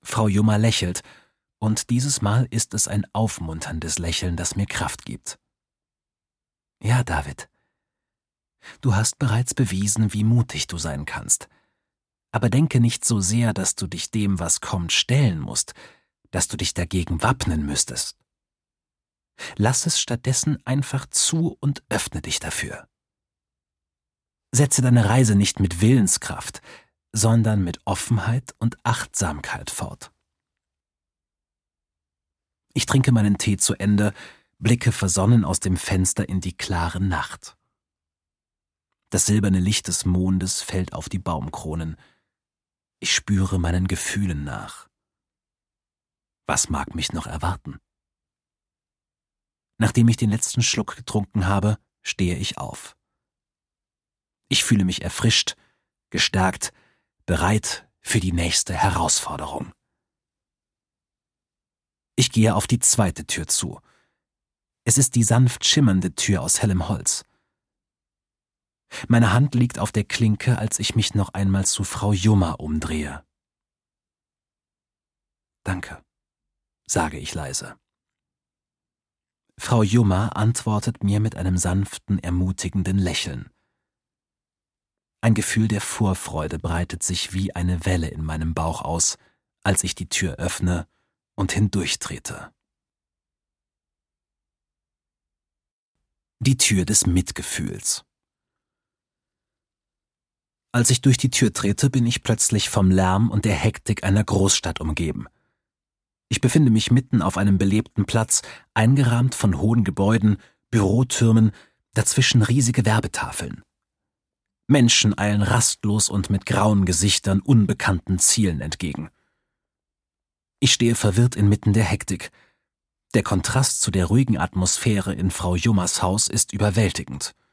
Frau Jummer lächelt, und dieses Mal ist es ein aufmunterndes Lächeln, das mir Kraft gibt. Ja, David, du hast bereits bewiesen, wie mutig du sein kannst. Aber denke nicht so sehr, dass du dich dem, was kommt, stellen musst, dass du dich dagegen wappnen müsstest. Lass es stattdessen einfach zu und öffne dich dafür. Setze deine Reise nicht mit Willenskraft, sondern mit Offenheit und Achtsamkeit fort. Ich trinke meinen Tee zu Ende, blicke versonnen aus dem Fenster in die klare Nacht. Das silberne Licht des Mondes fällt auf die Baumkronen. Ich spüre meinen Gefühlen nach. Was mag mich noch erwarten? Nachdem ich den letzten Schluck getrunken habe, stehe ich auf. Ich fühle mich erfrischt, gestärkt, bereit für die nächste Herausforderung. Ich gehe auf die zweite Tür zu. Es ist die sanft schimmernde Tür aus hellem Holz. Meine Hand liegt auf der Klinke, als ich mich noch einmal zu Frau Jummer umdrehe. »Danke«, sage ich leise. Frau Jummer antwortet mir mit einem sanften, ermutigenden Lächeln. Ein Gefühl der Vorfreude breitet sich wie eine Welle in meinem Bauch aus, als ich die Tür öffne und hindurchtrete. Die Tür des Mitgefühls. Als ich durch die Tür trete, bin ich plötzlich vom Lärm und der Hektik einer Großstadt umgeben. Ich befinde mich mitten auf einem belebten Platz, eingerahmt von hohen Gebäuden, Bürotürmen, dazwischen riesige Werbetafeln. Menschen eilen rastlos und mit grauen Gesichtern unbekannten Zielen entgegen. Ich stehe verwirrt inmitten der Hektik. Der Kontrast zu der ruhigen Atmosphäre in Frau Jummers Haus ist überwältigend.